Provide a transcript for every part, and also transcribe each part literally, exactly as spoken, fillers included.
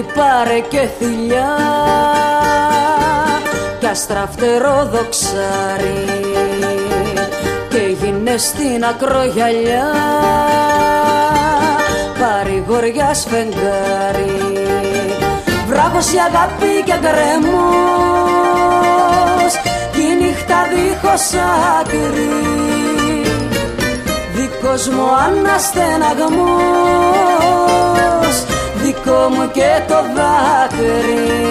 πάρε και θηλιά κι αστραφτερό δοξάρι και γίνε στην ακρογιαλιά παρηγοριάς φεγγάρι. Βράχος η αγάπη και γκρέμος κι η νύχτα δίχως άκρη, δικός μου αναστεναγμός, δικό μου και το δάκρυ,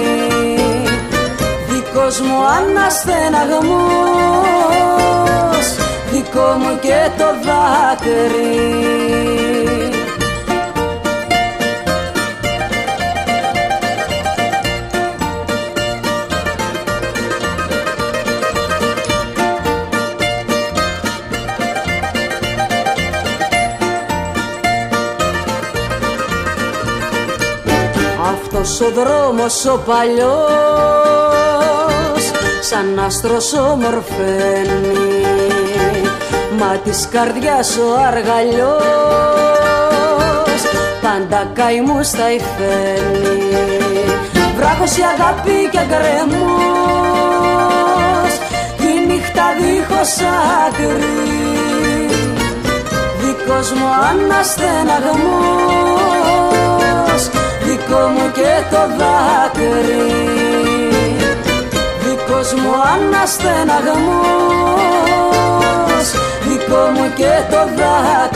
δικός μου αναστεναγμός, δικό μου και το δάκρυ. Αυτός ο δρόμος ο παλιός σαν άστρος ομορφαίνει, μα της καρδιάς ο αργαλιός πάντα καημούς θα υφαίνει. Βράχος η αγάπη και γκρέμος κι η νύχτα δίχως άκρη, δικός μου αναστεναγμός, δικό μου και το δάκρυ, δικός μου αναστεναγμός, δικό μου και το δάκρυ.